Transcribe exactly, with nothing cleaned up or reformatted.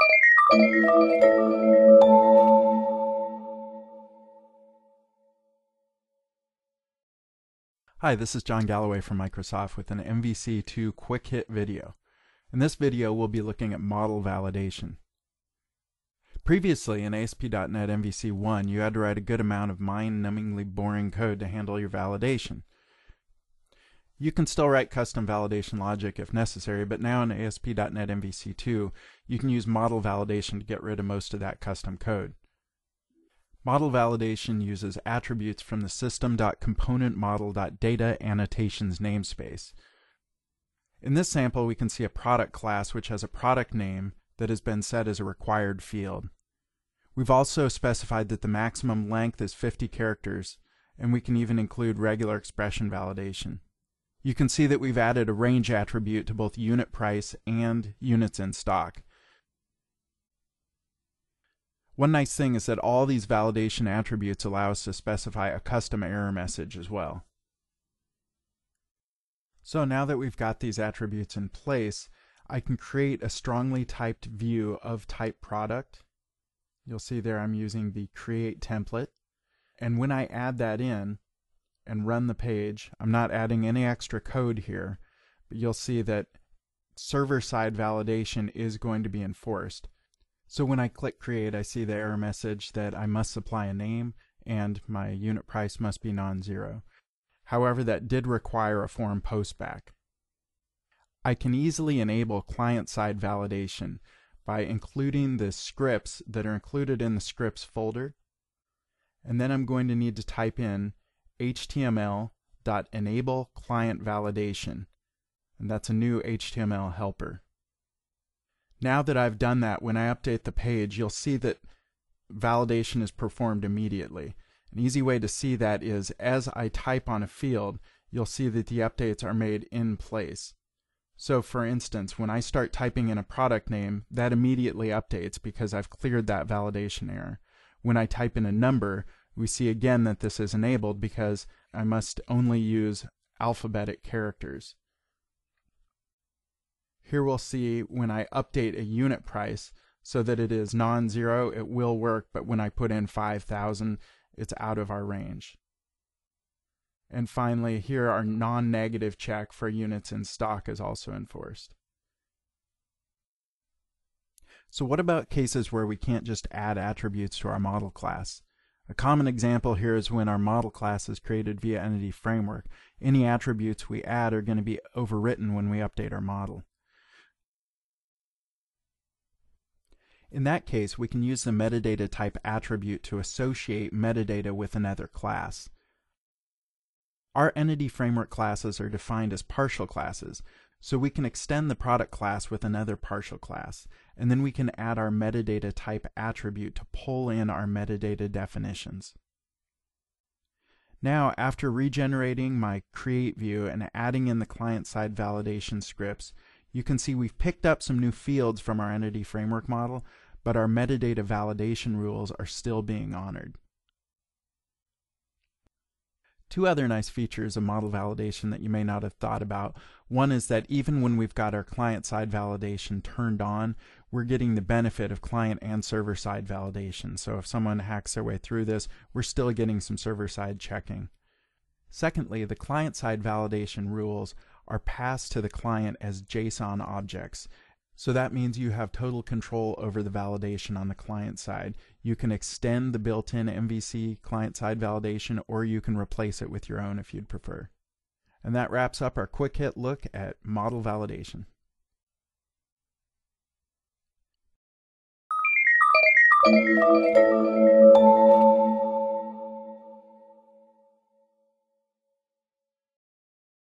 Hi, this is John Galloway from Microsoft with an M V C two quick hit video. In this video, we'll be looking at model validation. Previously in A S P dot net M V C one, you had to write a good amount of mind-numbingly boring code to handle your validation. You can still write custom validation logic if necessary, but now in A S P dot net M V C two, you can use model validation to get rid of most of that custom code. Model validation uses attributes from the system.componentModel.data annotations namespace. In this sample, we can see a product class which has a product name that has been set as a required field. We've also specified that the maximum length is fifty characters, and we can even include regular expression validation. You can see that we've added a range attribute to both unit price and units in stock. One nice thing is that all these validation attributes allow us to specify a custom error message as well. So now that we've got these attributes in place, I can create a strongly typed view of type product. You'll see there I'm using the create template. And when I add that in and run the page, I'm not adding any extra code here, but you'll see that server-side validation is going to be enforced. So when I click create, I see the error message that I must supply a name and my unit price must be non-zero. However, that did require a form postback. I can easily enable client-side validation by including the scripts that are included in the scripts folder. And then I'm going to need to type in H T M L dot enable client validation. And that's a new H T M L helper. Now that I've done that, when I update the page, you'll see that validation is performed immediately. An easy way to see that is as I type on a field, you'll see that the updates are made in place. So for instance, when I start typing in a product name, that immediately updates because I've cleared that validation error. When I type in a number, we see again that this is enabled because I must only use alphabetic characters. Here we'll see when I update a unit price so that it is non-zero, it will work, but when I put in five thousand, it's out of our range. And finally, here our non-negative check for units in stock is also enforced. So what about cases where we can't just add attributes to our model class? A common example here is when our model class is created via Entity Framework. Any attributes we add are going to be overwritten when we update our model. In that case, we can use the metadata type attribute to associate metadata with another class. Our Entity Framework classes are defined as partial classes, so we can extend the product class with another partial class, and then we can add our metadata type attribute to pull in our metadata definitions. Now, after regenerating my create view and adding in the client-side validation scripts, you can see we've picked up some new fields from our Entity Framework model, but our metadata validation rules are still being honored. Two other nice features of model validation that you may not have thought about. One is that even when we've got our client-side validation turned on, we're getting the benefit of client and server-side validation. So if someone hacks their way through this, we're still getting some server-side checking. Secondly, the client-side validation rules are passed to the client as JSON objects. So that means you have total control over the validation on the client side. You can extend the built-in M V C client-side validation, or you can replace it with your own if you'd prefer. And that wraps up our quick hit look at model validation. Thank you.